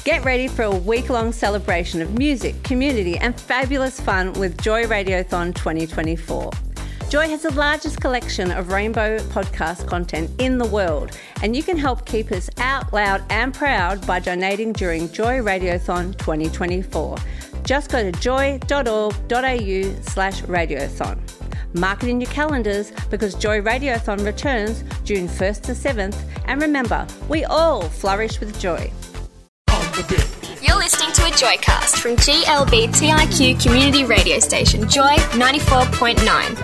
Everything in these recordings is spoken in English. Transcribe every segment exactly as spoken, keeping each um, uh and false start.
Get ready for a week-long celebration of music, community and fabulous fun with Joy Radiothon twenty twenty-four. Joy has the largest collection of rainbow podcast content in the world, and you can help keep us out loud and proud by donating during Joy Radiothon twenty twenty-four. Just go to joy.org.au slash radiothon. Mark it in your calendars because Joy Radiothon returns June first to seventh, and remember, we all flourish with joy. You're listening to a Joycast from G L B T I Q community radio station Joy ninety-four point nine.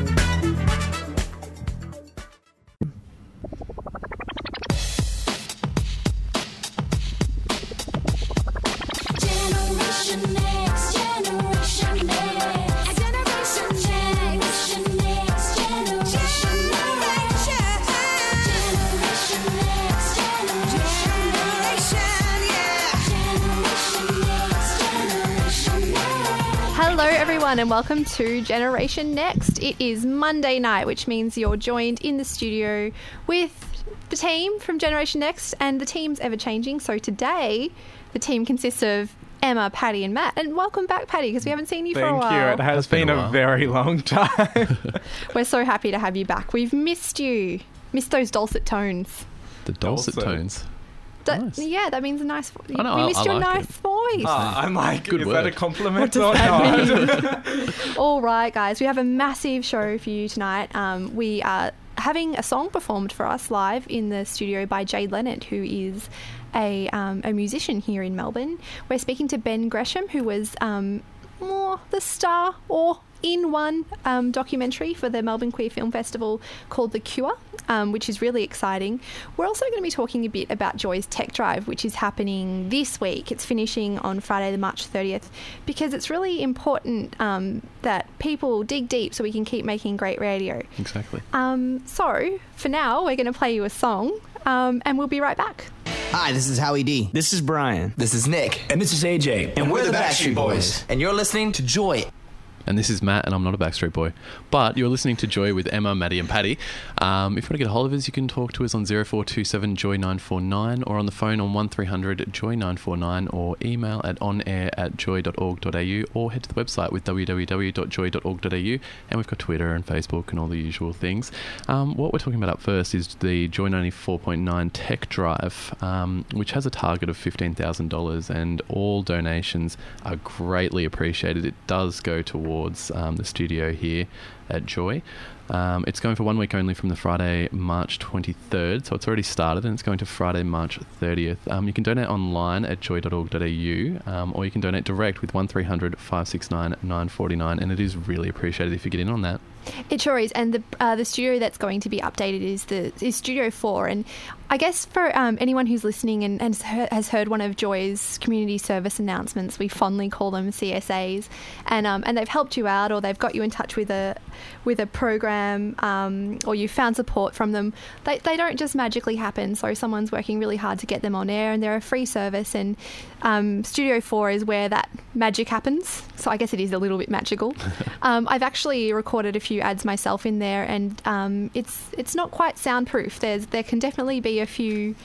And welcome to Generation Next. It is Monday night, which means you're joined in the studio with the team from Generation Next, and the team's ever changing. So today, the team consists of Emma, Patty, and Matt. And welcome back, Patty, because we haven't seen you Thank for a while. Thank you. It has been, been a, a very long time. We're so happy to have you back. We've missed you. Missed those dulcet tones. The dulcet, dulcet. tones. That, nice. Yeah, that means a nice voice. We I missed I your like nice it. voice. Oh, I'm like, Good is word. that a compliment What or does not? that mean? All right, guys, we have a massive show for you tonight. Um, we are having a song performed for us live in the studio by Jade Leonard, who is a, um, a musician here in Melbourne. We're speaking to Ben Gresham, who was um, more the star or in one um, documentary for the Melbourne Queer Film Festival called The Cure, um, which is really exciting. We're also going to be talking a bit about Joy's Tech Drive, which is happening this week. It's finishing on Friday, the March thirtieth, because it's really important um, that people dig deep so we can keep making great radio. Exactly. Um, so, for now, we're going to play you a song, um, and we'll be right back. Hi, this is Howie D. This is Brian. This is Nick. And this is A J. And, and we're, we're the Backstreet Boys. Boys. And you're listening to Joy. And this is Matt, and I'm not a Backstreet Boy. But you're listening to Joy with Emma, Maddie and Patty. Um, if you want to get a hold of us, you can talk to us on zero four two seven joy nine four nine or on the phone on one three hundred joy nine four nine, or email at onair at joy dot org dot a u, or head to the website with w w w dot joy dot org dot a u. And we've got Twitter and Facebook and all the usual things. Um, what we're talking about up first is the Joy ninety-four point nine Tech Drive, um, which has a target of fifteen thousand dollars, and all donations are greatly appreciated. It does go towards um, the studio here at Joy. Um, it's going for one week only from the Friday, March twenty-third, so it's already started, and it's going to Friday, March thirtieth. Um, you can donate online at joy dot org dot a u, um, or you can donate direct with one three hundred five six nine nine four nine, and it is really appreciated if you get in on that. It sure is, and the uh, the studio that's going to be updated is the is Studio Four, and I guess for um, anyone who's listening and, and has heard one of Joy's community service announcements, we fondly call them C S As, and um, and they've helped you out, or they've got you in touch with a with a program, um, or you found support from them. They they don't just magically happen. So someone's working really hard to get them on air, and they're a free service. And um, Studio Four is where that magic happens. So I guess it is a little bit magical. um, I've actually recorded a few ads myself in there, and um, it's it's not quite soundproof. There's there can definitely be a few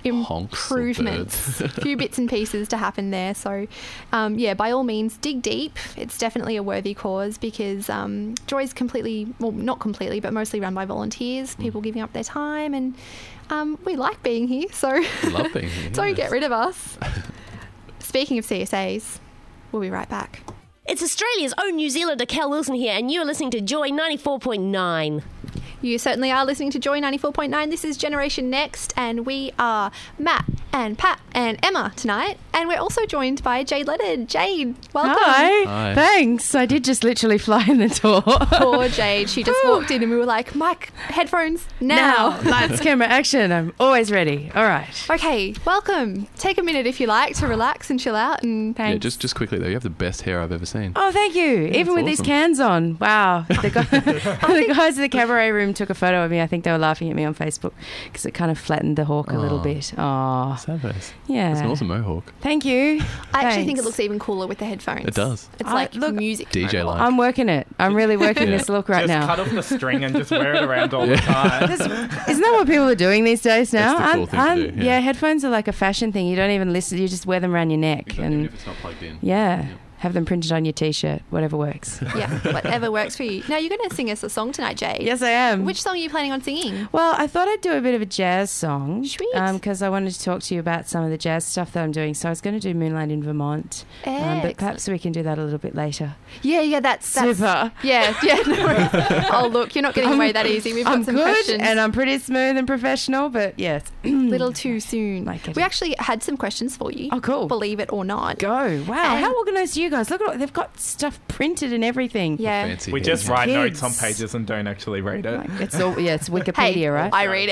improvements, a few bits and pieces to happen there. So um, yeah, by all means, dig deep. It's definitely a worthy cause, because um, Joy's completely, well, not completely, but mostly run by volunteers, people mm. giving up their time, and um, we like being here. So love being here. Don't yes. get rid of us. Speaking of C S As, we'll be right back. It's Australia's own New Zealander Cal Wilson here, and you're listening to Joy ninety-four point nine. You certainly are listening to Joy ninety-four point nine. This is Generation Next, and we are Matt and Pat and Emma tonight, and we're also joined by Jade Leonard. Jade, welcome. Hi. Hi. Thanks. I did just literally fly in the door. Poor Jade. She just walked in and we were like, mic, headphones, now. now. Lights, camera, action. I'm always ready. All right. Okay, welcome. Take a minute if you like to relax and chill out. And Yeah, just just quickly though, you have the best hair I've ever seen. Oh, thank you. Yeah, Even with awesome. these cans on. Wow. The, guy, the guys in the cabaret room took a photo of me. I think they were laughing at me on Facebook because it kind of flattened the hawk a little Aw. bit. Oh, Sad face. yeah. That's an awesome mohawk. Thank you. I actually think it Thanks. looks even cooler with the headphones. It does. It's I- like look- music. D J mohawk. like. I'm working it. I'm really working Yeah. this look right Just now. cut off the string and just wear it around all the time. Isn't that what people are doing these days now? That's the cool Aren't- thing to aren't- do, yeah. headphones are like a fashion thing. You don't even listen. You just wear them around your neck. Exactly, even and if it's not plugged in. yeah, have them printed on your T-shirt. Whatever works. Yeah, whatever works for you. Now, you're going to sing us a song tonight, Jade. Yes, I am. Which song are you planning on singing? Well, I thought I'd do a bit of a jazz song. Sweet. Because I wanted to talk to you about some of the jazz stuff that I'm doing. So I was going to do Moonlight in Vermont. Um, but Excellent. perhaps we can do that a little bit later. Yeah, yeah, that's, that's Super. Yeah, yeah. No worries. Oh, look, you're not getting away that easy. We've got I'm some good questions. and I'm pretty smooth and professional, but yes. little too soon. Like it. We actually had some questions for you. Oh, cool. Believe it or not. Go. Wow. And- How organised are you guys? Look at all, they've got stuff printed and everything. Yeah. Fancy We heads. just write Kids. notes on pages and don't actually read it. It's all, yeah, it's Wikipedia, Hey, right? I read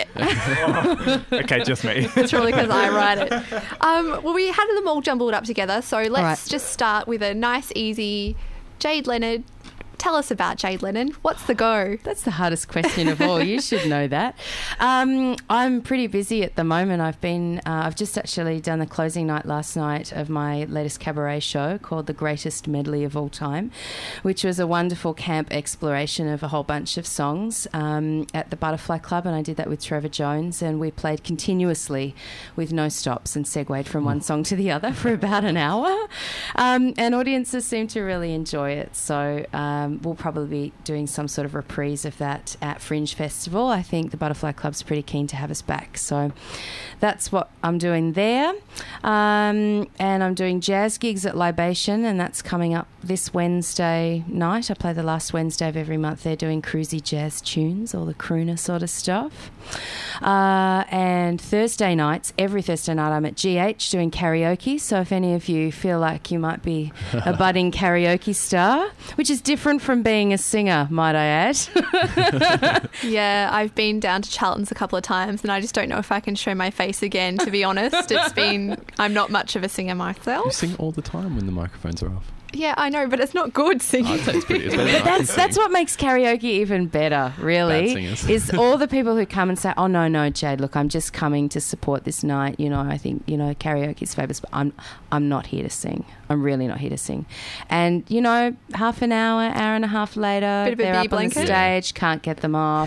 it. Okay, just me. It's really because I write it. Um, well, we had them all jumbled up together, so let's right. just start with a nice, easy Jade Leonard. Tell us about Jade Leonard. What's the go? That's the hardest question of all. You should know that. Um, I'm pretty busy at the moment. I've been, uh, I've just actually done the closing night last night of my latest cabaret show called The Greatest Medley of All Time, which was a wonderful camp exploration of a whole bunch of songs um, at the Butterfly Club, and I did that with Trevor Jones, and we played continuously with no stops and segued from one song to the other for about an hour, um, and audiences seem to really enjoy it. So um, we'll probably be doing some sort of reprise of that at Fringe Festival. I think the Butterfly Club's pretty keen to have us back. So that's what I'm doing there. Um, and I'm doing jazz gigs at Libation, and that's coming up this Wednesday night. I play the last Wednesday of every month. They're doing cruisy jazz tunes, all the crooner sort of stuff. Uh, and Thursday nights, every Thursday night, I'm at G H doing karaoke. So if any of you feel like you might be a budding karaoke star, which is different from being a singer, might I add. Yeah, I've been down to Charlton's a couple of times, and I just don't know if I can show my face again, to be honest. It's been, I'm not much of a singer You myself. sing all the time when the microphones are off. Yeah, I know, but it's not good singing. I'd say it's pretty. It's better than I can That's that's sing. what makes karaoke even better, really. Bad singers. Is all the people who come and say, "Oh no, no, Jade, look, I'm just coming to support this night. You know, I think you know karaoke is fabulous, but I'm I'm not here to sing. I'm really not here to sing." And you know, half an hour, hour and a half later, Bit of a they're bee up on the blanket. stage. Can't get them off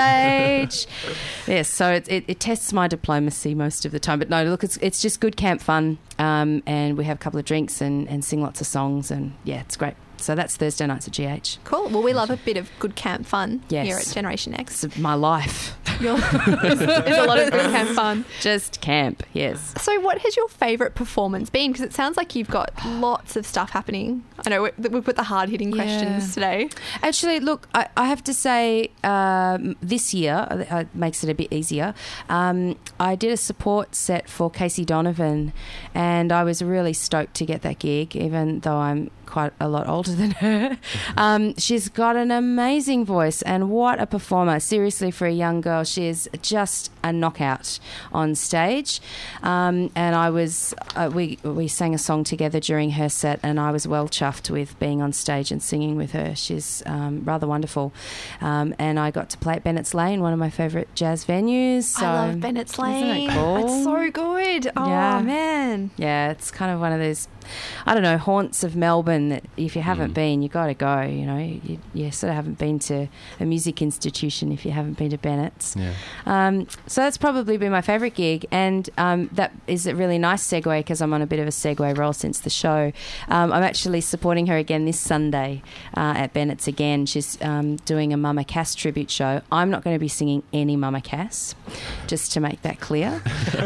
stage. Yes, so it, it it tests my diplomacy most of the time. But no, look, it's it's just good camp fun, um, and we have a couple of drinks and and sing lots of songs, and yeah, it's great. So that's Thursday nights at G H. Cool. Well, we love a bit of good camp fun Yes. here at Generation X. It's my life. You're, there's, there's a lot of good camp fun. Just camp, yes. So what has your favourite performance been? Because it sounds like you've got lots of stuff happening. I know we, we put the hard-hitting Yeah. questions today. Actually, look, I, I have to say um, this year uh, makes it a bit easier. Um, I did a support set for Casey Donovan, and I was really stoked to get that gig, even though I'm quite a lot older than her. Um, she's got an amazing voice, and what a performer. Seriously, for a young girl, she is just a knockout on stage. Um, and I was, uh, we, we sang a song together during her set, and I was well chuffed with being on stage and singing with her. She's um, rather wonderful. Um, and I got to play at Bennett's Lane, one of my favourite jazz venues. So, I love Bennett's Lane. Isn't it cool? It's so good. Oh, Yeah. man. Yeah, it's kind of one of those, I don't know, haunts of Melbourne that if you haven't Mm. been, you got to go. You know, you, you sort of haven't been to a music institution if you haven't been to Bennett's. Yeah. Um, so that's probably been my favourite gig, and um, that is a really nice segue because I'm on a bit of a segue roll since the show. Um, I'm actually supporting her again this Sunday uh, at Bennett's again. She's um, doing a Mama Cass tribute show. I'm not going to be singing any Mama Cass, just to make that clear.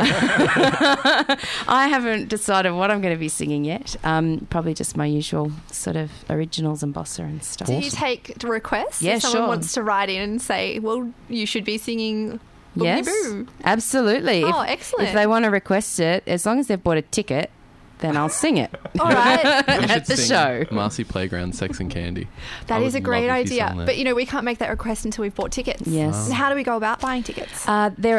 I haven't decided what I'm going to be singing yet. Um, probably just my usual sort of originals and bossa and stuff. Do you take requests? Yeah, if someone sure. wants to write in and say, well, you should be singing Boogie Yes, Boo. absolutely. Oh, if, excellent. If they want to request it, as long as they've bought a ticket, then I'll sing it All right. You at should the sing show. Marcy Playground, Sex and Candy. That I is a would great love if you idea. sang that. But, you know, we can't make that request until we've bought tickets. Yes. And how do we go about buying tickets? Uh, they're uh,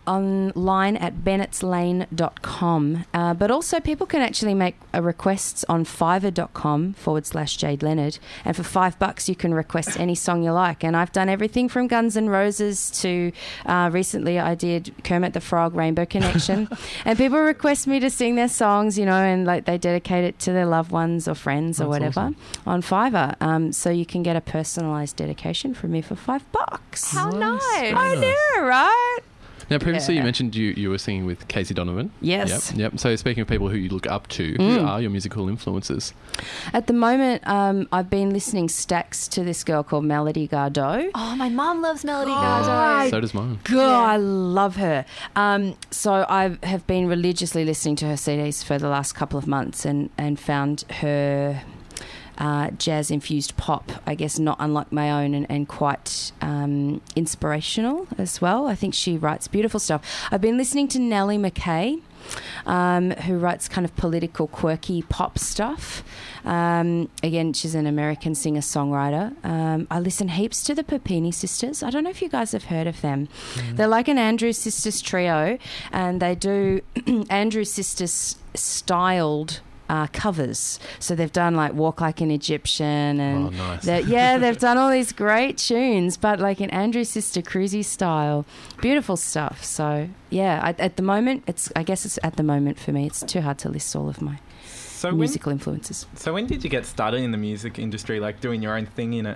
online at bennetts lane dot com. Uh, but also people can actually make uh, requests on fiverr.com forward slash Jade Leonard. And for five bucks, you can request any song you like. And I've done everything from Guns N' Roses to uh, recently I did Kermit the Frog, Rainbow Connection. And people request me to sing their songs, you know, and like they dedicate it to their loved ones or friends or That's whatever awesome. on Fiverr. Um, so you can get a personalised dedication from me for five bucks. How nice. I know, right? Now, previously Yeah. you mentioned you, you were singing with Casey Donovan. Yes. Yep, yep. So speaking of people who you look up to, who Mm. are your musical influences? At the moment, um, I've been listening stacks to this girl called Melody Gardot. Oh, my mum loves Melody God. Gardot. So does mine. God, I love her. Um, so I have been religiously listening to her C Ds for the last couple of months and, and found her uh, jazz-infused pop, I guess, not unlike my own and, and quite um, inspirational as well. I think she writes beautiful stuff. I've been listening to Nellie McKay, um, who writes kind of political, quirky pop stuff. Um, again, she's an American singer-songwriter. Um, I listen heaps to the Papini Sisters. I don't know if you guys have heard of them. Mm. They're like an Andrews Sisters trio, and they do Andrews Sisters styled Uh, covers. So they've done like Walk Like an Egyptian and Oh, nice. they're- yeah, they've done all these great tunes, but like in Andrew's Sister Cruzy style. Beautiful stuff. So yeah, I, at the moment, it's I guess it's at the moment for me. It's too hard to list all of my So when, musical influences. so when did you get started in the music industry, like doing your own thing in it?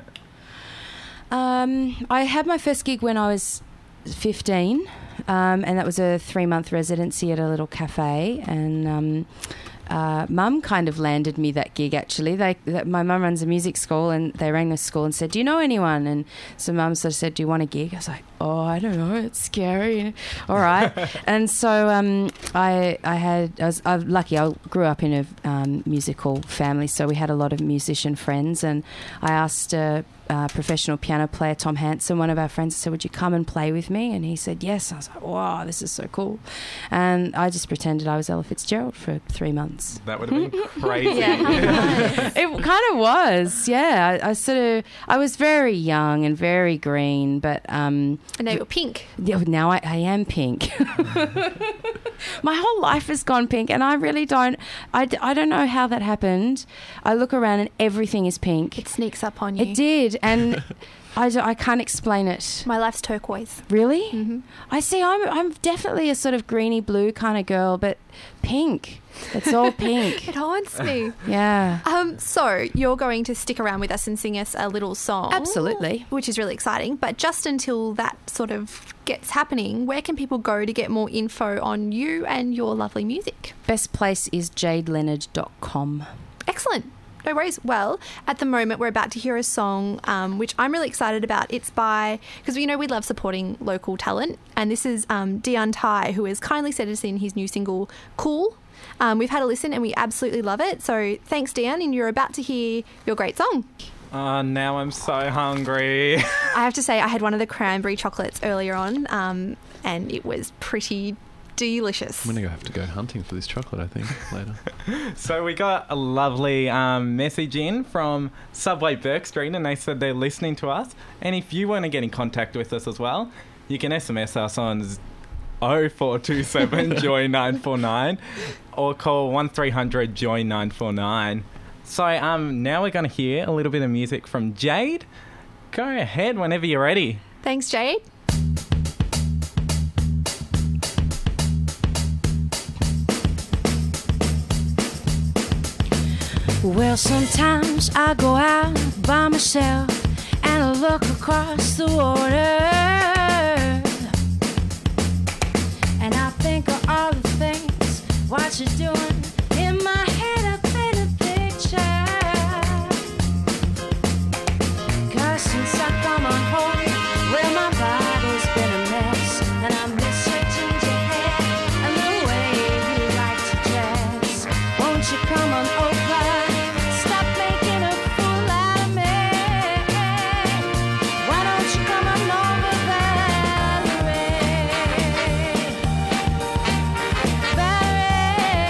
Um, I had my first gig when I was fifteen, um, and that was a three-month residency at a little cafe, and um, Uh, Mum kind of landed me that gig, actually. They, that, my mum runs a music school, and they rang the school and said, do you know anyone? And so Mum sort of said, do you want a gig? I was like, oh, I don't know, it's scary. All right. And so um, I I had, I was, I was lucky, I grew up in a um, musical family, so we had a lot of musician friends, and I asked a uh, professional piano player, Tom Hanson, one of our friends, I said, would you come and play with me? And he said, yes. I was like, wow, this is so cool. And I just pretended I was Ella Fitzgerald for three months. That would have been crazy. It kind of was, yeah. I, I sort of, I was very young and very green, but um, And now you're pink. yeah, now I, I am pink. My whole life has gone pink, and I really don't. I, d- I don't know how that happened. I look around and everything is pink. It sneaks up on you. It did, and I, d- I can't explain it. My life's turquoise. Really? Mm-hmm. I see. I'm I'm definitely a sort of greeny blue kind of girl, but pink. It's all pink. It haunts me. Yeah. Um, so you're going to stick around with us and sing us a little song. Absolutely. Which is really exciting. But just until that sort of gets happening, where can people go to get more info on you and your lovely music? Best place is jade leonard dot com. Excellent. No worries. Well, at the moment, we're about to hear a song um, which I'm really excited about. It's by, because you know we love supporting local talent, and this is um, Dion Tai, who has kindly sent us in his new single, Cool. Um, we've had a listen and we absolutely love it. So thanks, Dion, and you're about to hear your great song. Oh, now I'm so hungry. I have to say, I had one of the cranberry chocolates earlier on, um, and it was pretty delicious. I'm going to have to go hunting for this chocolate, I think, later. So we got a lovely um, message in from Subway Burke Street, and they said they're listening to us. And if you want to get in contact with us as well, you can S M S us on oh four two seven joy nine four nine or call one three hundred joy nine four nine. So um, now we're going to hear a little bit of music from Jade. Go ahead whenever you're ready. Thanks, Jade. Well, sometimes I go out by myself and I look across the water, and I think of all the things what you're doing. In my head I paint a picture, 'cause since I come on home, well, my body's been a mess, and I miss your ginger hair and the way you like to dress. Won't you come on over? Stop making a fool out of me. Why don't you come on over, Valerie? Valerie,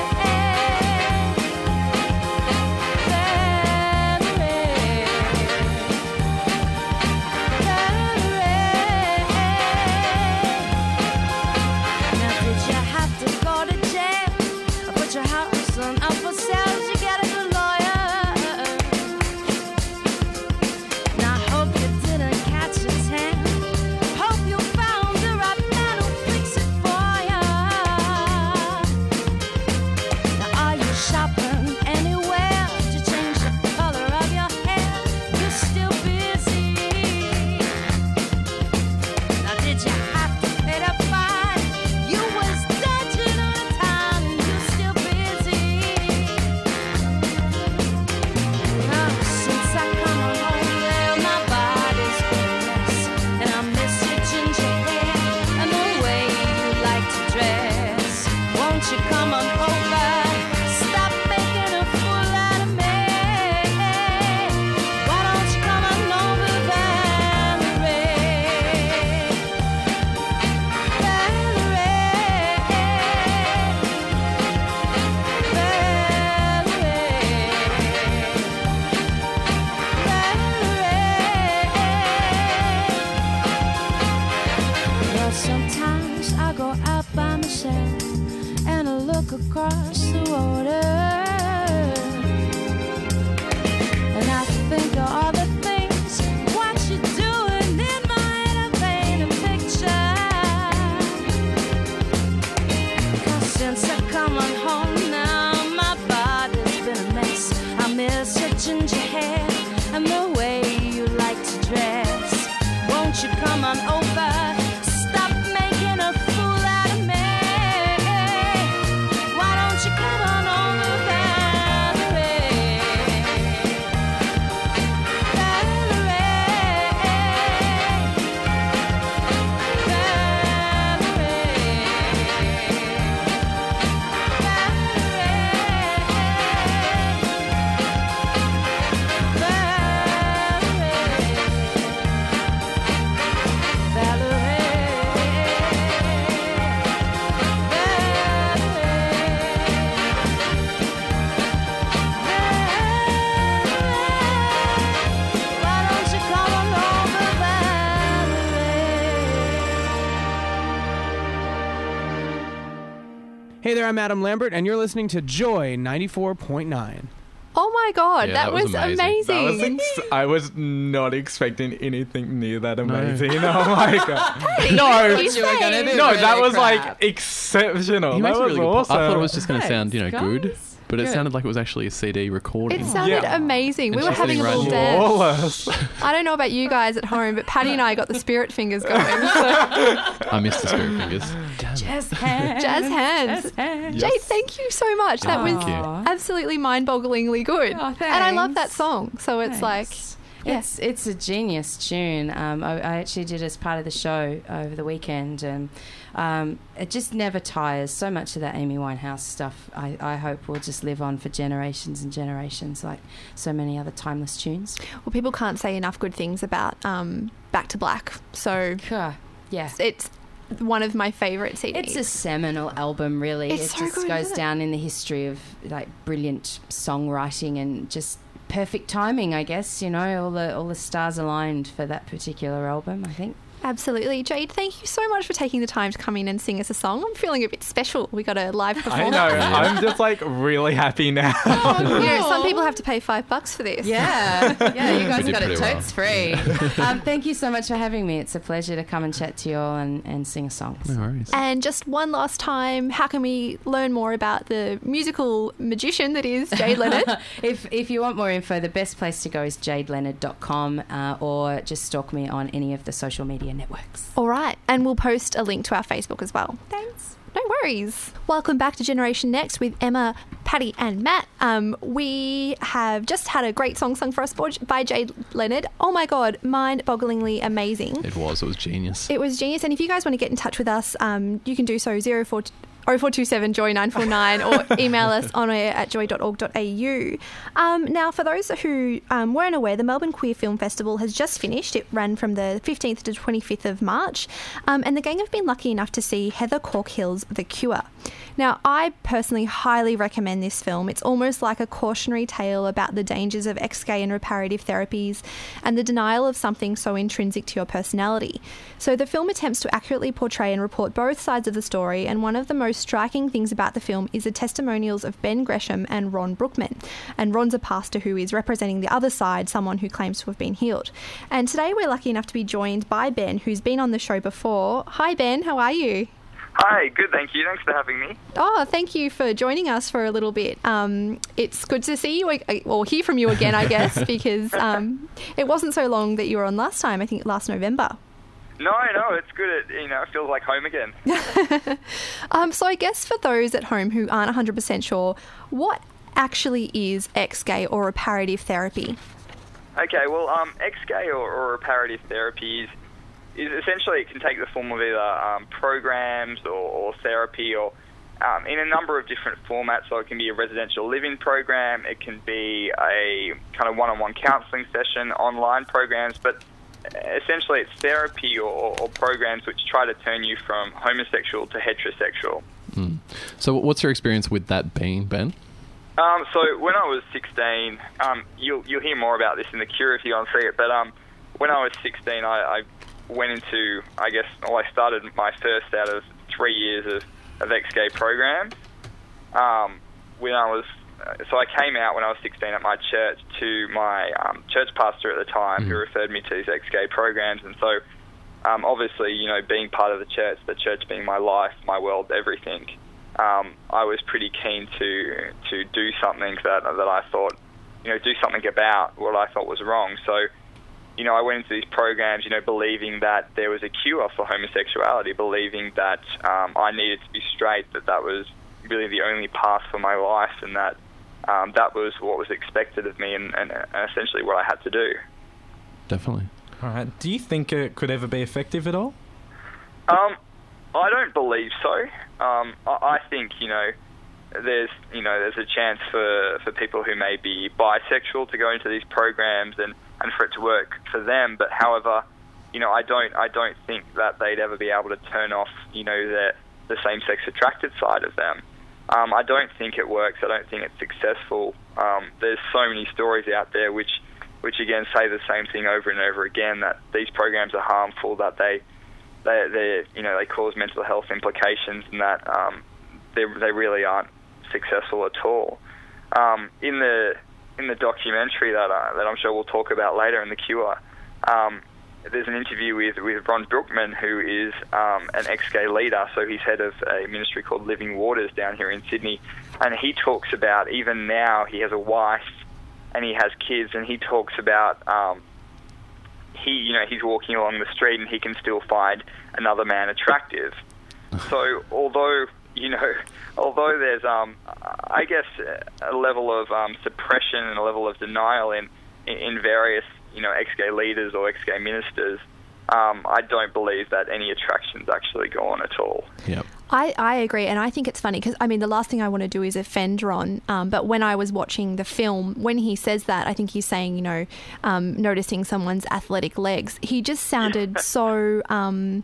Valerie, Valerie. your house on up for sale, you get a good lawyer. Now I hope you didn't catch his hand. Hope you found the right man who'll fix it for ya. Now are you shopping anywhere to change the color of your hair? You're still busy. Now did you have to pay the fine? You was dodging all the time and you're still busy. Now since I come on home, well, my body's been a mess, and I miss your ginger hair and the way you like to dress. Won't you come on over? Stop making a fool out of me. Why don't you come on over, Valerie? Well, sometimes I go out by myself and I look across the water, and I think of all the things what you're doing in my head. I paint a picture. 'Cause since I come on home now, my body's been a mess. I miss your ginger hair and the way you like to dress. Won't you come on over? Stop making a fool out of me. Why don't you come on over, Valerie? Valerie. Why don't you come on over, Valerie? Hey there, I'm Adam Lambert, and you're listening to Joy ninety-four point nine. Oh my God, Yeah, that, that was was amazing. amazing. That was ex- I was not expecting anything near that amazing. Oh my god! No, You say? no, that was like exceptional. He That makes a was really good po- awesome. I thought it was just going to Thanks, sound, you know, guys. good, but it Good. sounded like it was actually a C D recording. It sounded Yeah. amazing. We And were she's having a sitting little right dance. flawless. I don't know about you guys at home, but Patty and I got the spirit fingers going. So I missed the spirit fingers. Jazz hands. jazz hands. Jazz hands. Jade, thank you so much. That Oh, was thank you. absolutely mind-bogglingly good. Oh, and I love that thanks. song. So it's like, Thanks. yeah. It's it's a genius tune. Um, I, I actually did it as part of the show over the weekend, and um, it just never tires. So much of that Amy Winehouse stuff, I, I hope will just live on for generations and generations, like so many other timeless tunes. well, people can't say enough good things about um, Back to Black. So Huh. Yeah. it's one of my favourite C Ds. It's a seminal album, really. It's it so just good, goes isn't it? down in the history of like brilliant songwriting and just perfect timing, I guess. You know, all the all the stars aligned for that particular album, I think. Absolutely. Jade, thank you so much for taking the time to come in and sing us a song. I'm feeling a bit special. We got a live I performance. know. I'm just like really happy now. You know, some people have to pay five bucks for this. Yeah, yeah, you guys We did got it pretty well. totes free. um, thank you so much for having me. It's a pleasure to come and chat to you all and, and sing songs. No worries. And just one last time, how can we learn more about the musical magician that is Jade Leonard? if if you want more info, the best place to go is jade leonard dot com uh, or just stalk me on any of the social media networks. All right. And we'll post a link to our Facebook as well. Thanks. No worries. Welcome back to Generation Next with Emma, Patty and Matt. Um, we have just had a great song sung for us by Jade Leonard. Oh my God, mind-bogglingly amazing. It was. It was genius. It was genius. And if you guys want to get in touch with us, um, you can do so zero four oh four two seven joy nine four nine or email us on air at joy dot org dot a u. Um, now, for those who um, weren't aware, the Melbourne Queer Film Festival has just finished. It ran from the fifteenth to twenty-fifth of March, um, and the gang have been lucky enough to see Heather Corkhill's The Cure. Now, I personally highly recommend this film. It's almost like a cautionary tale about the dangers of ex-gay and reparative therapies and the denial of something so intrinsic to your personality. So the film attempts to accurately portray and report both sides of the story, and one of the most most striking things about the film is the testimonials of Ben Gresham and Ron Brookman. And Ron's a pastor who is representing the other side, someone who claims to have been healed. And today we're lucky enough to be joined by Ben, who's been on the show before. Hi, Ben. How are you? Hi, good, thank you. Thanks for having me. Oh, thank you for joining us for a little bit. Um, it's good to see you, or hear from you again, I guess, because um, it wasn't so long that you were on last time, I think last November. No, no, it's good. It, you know, it feels like home again. um, so I guess for those at home who aren't one hundred percent sure, what actually is X-Gay or reparative therapy? Okay, well, um, X-Gay or, or reparative therapy is is essentially, it can take the form of either um, programs or, or therapy or um, in a number of different formats. So it can be a residential living program, it can be a kind of one-on-one counselling session, online programs, but essentially it's therapy or, or programs which try to turn you from homosexual to heterosexual. Mm. So what's your experience with that being, Ben? Um, so when I was sixteen, um, you'll, you'll hear more about this in the cure if you want to see it, but um, when I was sixteen, I... I went into, I guess, well, I started my first out of three years of, of ex-gay programs. Um, when I was, uh, so I came out when I was sixteen at my church to my um, church pastor at the time, mm-hmm. who referred me to these ex-gay programs, and so um, obviously, you know, being part of the church, the church being my life, my world, everything, um, I was pretty keen to to do something that that I thought, you know, do something about what I thought was wrong. So, you know, I went into these programs, you know, believing that there was a cure for homosexuality, believing that um, I needed to be straight, that that was really the only path for my life, and that um, that was what was expected of me and, and, and essentially what I had to do. Definitely. All right. Do you think it could ever be effective at all? Um, I don't believe so. Um, I, I think, you know, there's, you know, there's a chance for, for people who may be bisexual to go into these programs and and for it to work for them, but however, you know, I don't, I don't think that they'd ever be able to turn off, you know, the the same-sex attracted side of them. Um, I don't think it works. I don't think it's successful. Um, there's so many stories out there which, which again say the same thing over and over again, that these programs are harmful, that they, they, they, you know, they cause mental health implications, and that um, they they really aren't successful at all. Um, in the In the documentary that uh, that I'm sure we'll talk about later in The Cure, um, there's an interview with, with Ron Brookman, who is um, an ex-gay leader, so he's head of a ministry called Living Waters down here in Sydney, and he talks about, even now, he has a wife and he has kids, and he talks about um, he, you know, he's walking along the street and he can still find another man attractive. So although, you know, although there's, um, I guess, a level of um, suppression and a level of denial in, in various, you know, ex-gay leaders or ex-gay ministers, um, I don't believe that any attractions actually go on at all. Yep. I, I agree, and I think it's funny because, I mean, the last thing I want to do is offend Ron, um, but when I was watching the film, when he says that, I think he's saying, you know, um, noticing someone's athletic legs, he just sounded so... Um,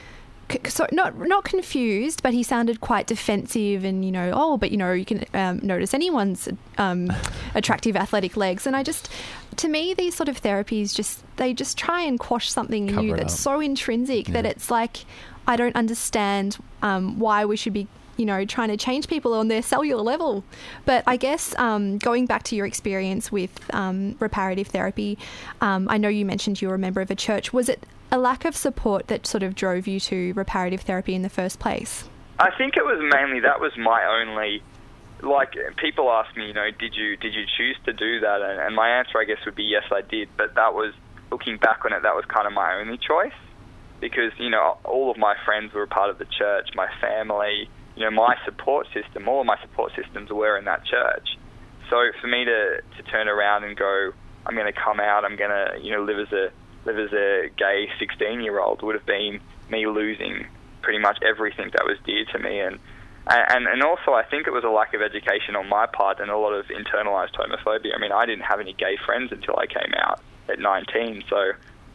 So not not confused, but he sounded quite defensive, and you know, oh, but you know, you can um, notice anyone's um, attractive athletic legs, and I just, to me, these sort of therapies just they just try and quash something Cover new it that's up. so intrinsic Yeah. that it's like I don't understand um, why we should be, you know, trying to change people on their cellular level. But I guess um, going back to your experience with um, reparative therapy, um, I know you mentioned you were a member of a church. Was it a lack of support that sort of drove you to reparative therapy in the first place? I think it was mainly, that was my only, like, people ask me, you know, did you did you choose to do that? And, and my answer, I guess, would be yes, I did. But that was, looking back on it, that was kind of my only choice. Because, you know, all of my friends were a part of the church, my family, you know, my support system, all of my support systems were in that church. So for me to, to turn around and go, I'm going to come out, I'm going to, you know, live as a live as a gay sixteen-year-old would have been me losing pretty much everything that was dear to me. And, and, and also I think it was a lack of education on my part and a lot of internalized homophobia. I mean, I didn't have any gay friends until I came out at nineteen, so,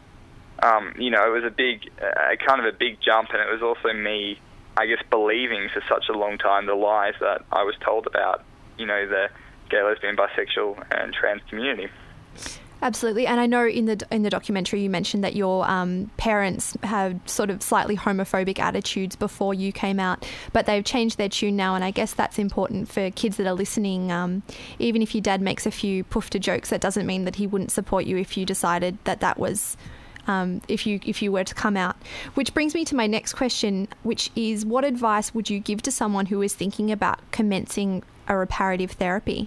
um, you know, it was a big, uh, kind of a big jump, and it was also me, I guess, believing for such a long time the lies that I was told about, you know, the gay, lesbian, bisexual and trans community. Absolutely, and I know in the in the documentary you mentioned that your um, parents had sort of slightly homophobic attitudes before you came out, but they've changed their tune now, and I guess that's important for kids that are listening. Um, even if your dad makes a few poofter jokes, that doesn't mean that he wouldn't support you if you decided that that was um, if you if you were to come out. Which brings me to my next question, which is, what advice would you give to someone who is thinking about commencing a reparative therapy?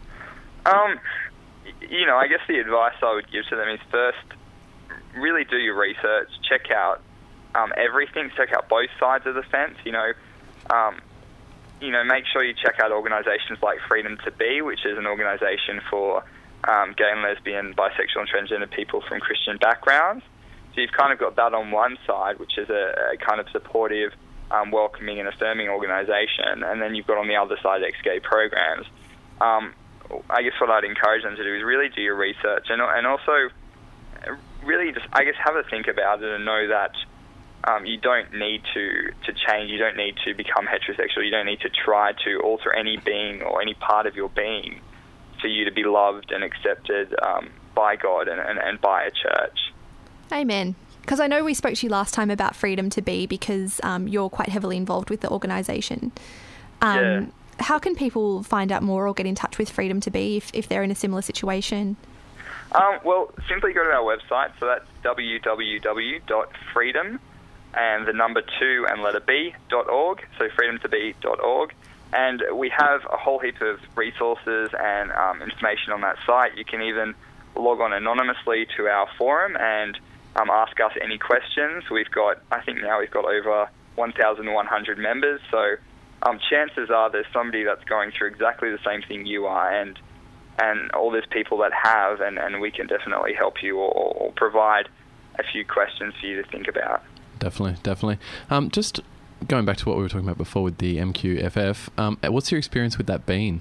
Um. You know, I guess the advice I would give to them is first, really do your research, check out um, everything, check out both sides of the fence. You know, um, you know, make sure you check out organisations like Freedom to Be, which is an organisation for um, gay and lesbian, bisexual and transgender people from Christian backgrounds. So you've kind of got that on one side, which is a, a kind of supportive, um, welcoming and affirming organisation, and then you've got on the other side ex-gay programs. Um, I guess what I'd encourage them to do is really do your research and and also really just, I guess, have a think about it and know that um, you don't need to, to change, you don't need to become heterosexual, you don't need to try to alter any being or any part of your being for you to be loved and accepted um, by God and, and, and by a church. Amen. Because I know we spoke to you last time about Freedom to Be because um, you're quite heavily involved with the organisation. Um, yeah. How can people find out more or get in touch with Freedom to Be if, if they're in a similar situation? Um, well, simply go to our website. So that's w w w dot freedom and the number two and letter B dot org. So freedom to be dot org. And we have a whole heap of resources and um, information on that site. You can even log on anonymously to our forum and um, ask us any questions. We've got, I think now we've got over one thousand one hundred members. So Um, chances are there's somebody that's going through exactly the same thing you are, and and all these people that have, and, and we can definitely help you or, or provide a few questions for you to think about. Definitely, definitely. Um, just going back to what we were talking about before with the M Q F F, um, what's your experience with that been?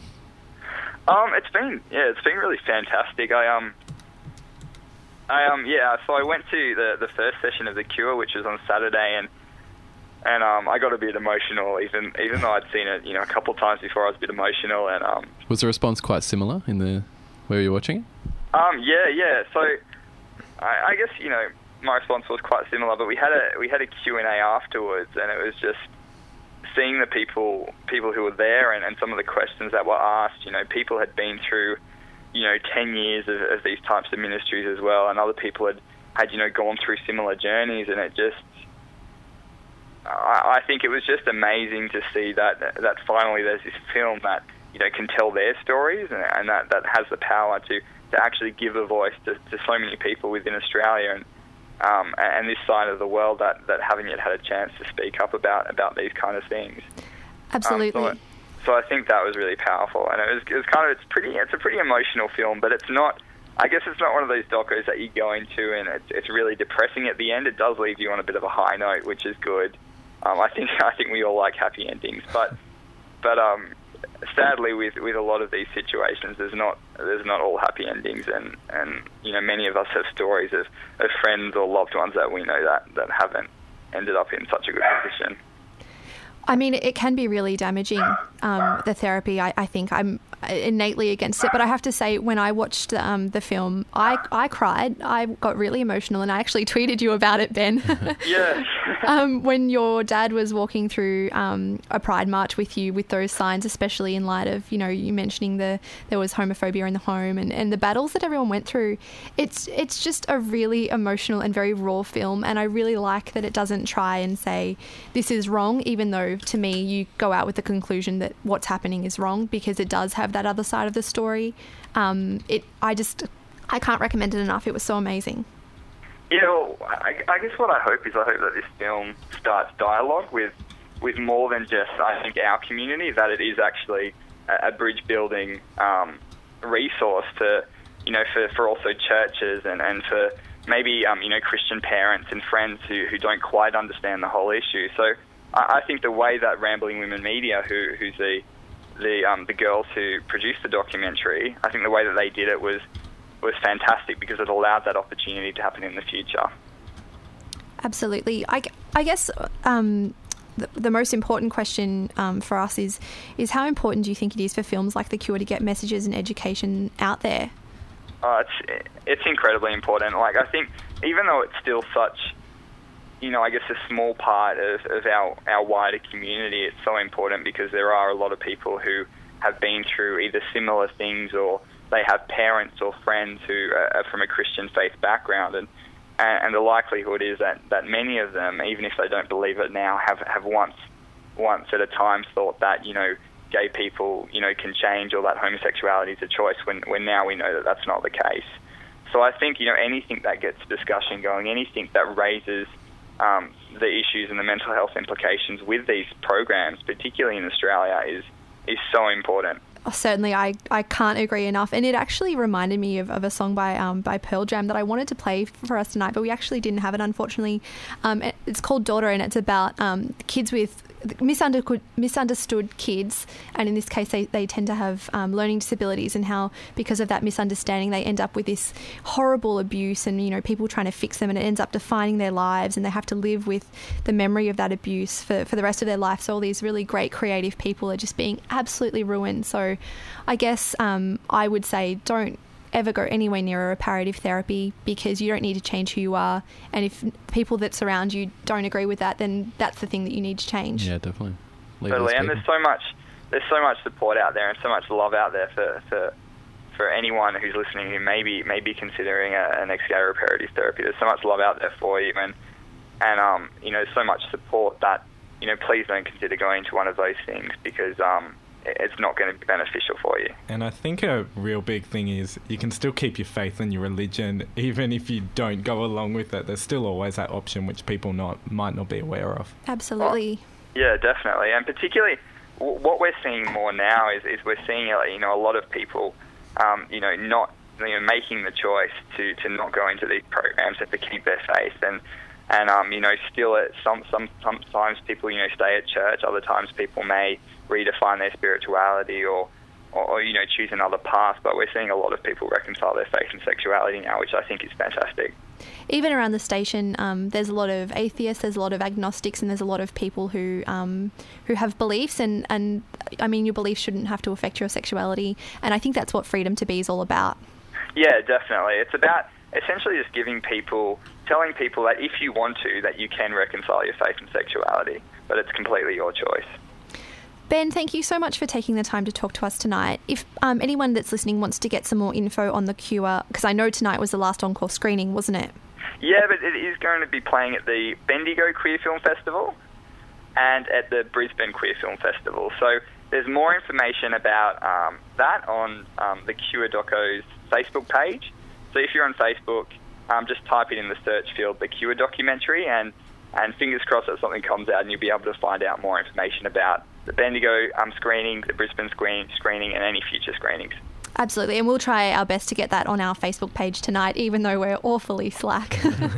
Um, it's been yeah, it's been really fantastic. I um, I um, yeah. So I went to the the first session of the Cure, which was on Saturday, and. And um, I got a bit emotional, even even though I'd seen it, you know, a couple of times before. I was a bit emotional, and um, was the response quite similar in the where you were watching it? Um, yeah, yeah. So I, I guess you know my response was quite similar, but we had a we had a Q and A afterwards, and it was just seeing the people people who were there, and, and some of the questions that were asked. You know, people had been through, you know, ten years of, of these types of ministries as well, and other people had had you know gone through similar journeys, and it just. I think it was just amazing to see that that finally there's this film that you know can tell their stories and, and that, that has the power to, to actually give a voice to, to so many people within Australia and um, and this side of the world that, that haven't yet had a chance to speak up about, about these kind of things. Absolutely. Um, so, so I think that was really powerful, and it was, it was kind of it's pretty it's a pretty emotional film, but it's not. I guess it's not one of those docos that you go into and it's, it's really depressing at the end. It does leave you on a bit of a high note, which is good. Um, I think I think we all like happy endings, but but um, sadly, with, with a lot of these situations, there's not there's not all happy endings, and, and you know many of us have stories of, of friends or loved ones that we know that, that haven't ended up in such a good position. I mean, it can be really damaging, um, the therapy. I, I think I'm innately against it. But I have to say, when I watched um, the film, I, I cried. I got really emotional, and I actually tweeted you about it, Ben. Yeah. um, when your dad was walking through um, a Pride march with you with those signs, especially in light of, you know, you mentioning the there was homophobia in the home and, and the battles that everyone went through. It's, it's just a really emotional and very raw film, and I really like that it doesn't try and say this is wrong, even though to me you go out with the conclusion that what's happening is wrong, because it does have that other side of the story. Um, it, I just, I can't recommend it enough. It was so amazing. Yeah, well, I, I guess what I hope is I hope that this film starts dialogue with, with more than just, I think, our community, that it is actually a, a bridge building um, resource to, you know, for, for also churches and, and for maybe, um, you know, Christian parents and friends who, who don't quite understand the whole issue. So I, I think the way that Rambling Women Media, who, who's the the um, the girls who produced the documentary, I think the way that they did it was was fantastic, because it allowed that opportunity to happen in the future. Absolutely. I, I guess um, the, the most important question um, for us is is how important do you think it is for films like The Cure to get messages and education out there? Uh, it's it's incredibly important. Like, I think even though it's still such, you know, I guess a small part of, of our, our wider community, it's so important because there are a lot of people who have been through either similar things or they have parents or friends who are from a Christian faith background. And, and the likelihood is that, that many of them, even if they don't believe it now, have, have once once at a time thought that, you know, gay people, you know, can change or that homosexuality is a choice when, when now we know that that's not the case. So I think, you know, anything that gets discussion going, anything that raises um, the issues and the mental health implications with these programs, particularly in Australia, is is so important. Oh, certainly, I, I can't agree enough. And it actually reminded me of, of a song by um, by Pearl Jam that I wanted to play for us tonight, but we actually didn't have it, unfortunately. Um, it's called Daughter, and it's about um, kids with misunderstood, misunderstood kids, and in this case they, they tend to have um, learning disabilities, and how because of that misunderstanding they end up with this horrible abuse, and you know, people trying to fix them, and it ends up defining their lives, and they have to live with the memory of that abuse for, for the rest of their life. So all these really great creative people are just being absolutely ruined. So I guess um, I would say don't ever go anywhere near a reparative therapy, because you don't need to change who you are, and if people that surround you don't agree with that, then that's the thing that you need to change. Yeah, definitely. Leave totally, and there's so much there's so much support out there and so much love out there for for, for anyone who's listening who may be, may be considering a, an ex-gay reparative therapy. There's so much love out there for you, and and um you know, so much support that, you know, please don't consider going to one of those things, because um it's not going to be beneficial for you. And I think a real big thing is you can still keep your faith in your religion, even if you don't go along with it. There's still always that option which people not might not be aware of. Absolutely. Oh, yeah, definitely. And particularly w- what we're seeing more now is, is we're seeing, uh, you know, a lot of people, um, you know, not, you know, making the choice to, to not go into these programs and to keep their faith. And, and um, you know, still at some, some, sometimes people, you know, stay at church. Other times people may redefine their spirituality or, or, or, you know, choose another path. But we're seeing a lot of people reconcile their faith and sexuality now, which I think is fantastic. Even around the station, um, there's a lot of atheists, there's a lot of agnostics, and there's a lot of people who um, who have beliefs. And, and, I mean, your beliefs shouldn't have to affect your sexuality. And I think that's what Freedom to Be is all about. Yeah, definitely. It's about essentially just giving people, telling people that if you want to, that you can reconcile your faith and sexuality, but it's completely your choice. Ben, thank you so much for taking the time to talk to us tonight. If um, anyone that's listening wants to get some more info on the Cure, because I know tonight was the last encore screening, wasn't it? Yeah, but it is going to be playing at the Bendigo Queer Film Festival and at the Brisbane Queer Film Festival. So there's more information about um, that on um, the Cure Doco's Facebook page. So if you're on Facebook, um, just type it in the search field, The Cure Documentary, and, and fingers crossed that something comes out and you'll be able to find out more information about the Bendigo um, screening, the Brisbane screen, screening, and any future screenings. Absolutely, and we'll try our best to get that on our Facebook page tonight, even though we're awfully slack.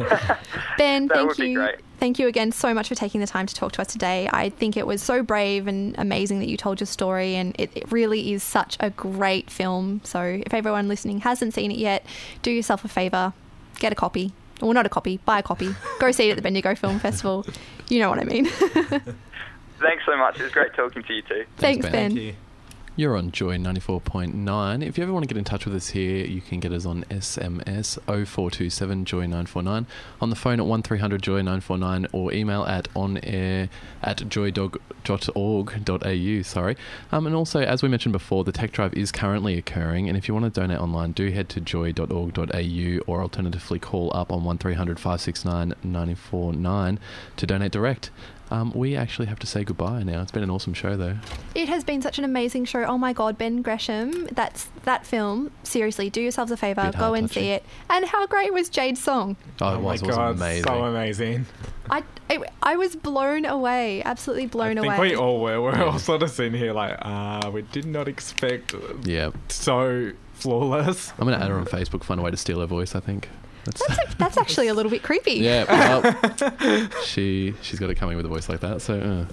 Ben, that thank would be you. Great. Thank you again so much for taking the time to talk to us today. I think it was so brave and amazing that you told your story, and it, it really is such a great film. So if everyone listening hasn't seen it yet, do yourself a favour, get a copy. Well, not a copy, buy a copy. Go see it at the Bendigo Film Festival. You know what I mean. Thanks so much. It was great talking to you too. Thanks, Ben. Thank you. You're on Joy ninety-four point nine. If you ever want to get in touch with us here, you can get us on S M S oh four two seven joy nine four nine, on the phone at one three hundred joy nine four nine, or email at onair at joy dot org dot a u. Sorry. Um, and also, as we mentioned before, the tech drive is currently occurring, and if you want to donate online, do head to joy dot org dot a u, or alternatively call up on one three hundred five six nine nine four nine to donate direct. Um, we actually have to say goodbye now. It's been an awesome show, though. It has been such an amazing show. Oh my God, Ben Gresham, that's that film. Seriously, do yourselves a favour, Bit go and see it. And how great was Jade's song? Oh, it Oh was, my it was God, amazing. so amazing. I, it, I was blown away, absolutely blown I think away. we all were. We're all sort of sitting here like, ah, we did not expect Yeah. so flawless. I'm going to add her on Facebook, find a way to steal her voice, I think. That's, That's, that's actually a little bit creepy. yeah, well, she, she's got it coming with a voice like that, so...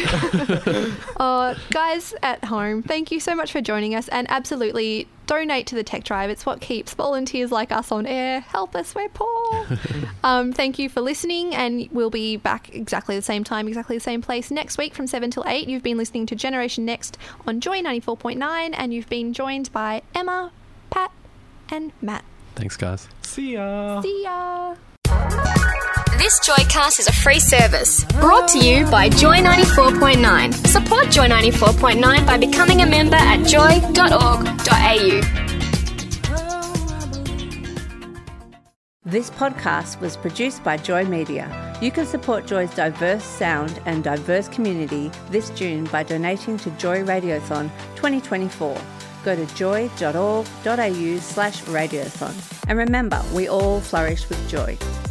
Uh. Uh, guys at home, thank you so much for joining us, and absolutely donate to the Tech Drive. It's what keeps volunteers like us on air. Help us, we're poor. um, thank you for listening, and we'll be back exactly the same time, exactly the same place next week from seven till eight. You've been listening to Generation Next on Joy ninety-four point nine, and you've been joined by Emma, Pat, and Matt. Thanks, guys. See ya. See ya. This Joycast is a free service brought to you by Joy ninety-four point nine. Support Joy ninety-four point nine by becoming a member at joy dot org dot a u. This podcast was produced by Joy Media. You can support Joy's diverse sound and diverse community this June by donating to Joy Radiothon twenty twenty-four. Go to joy dot org dot a u slash radiothon. And remember, we all flourish with joy.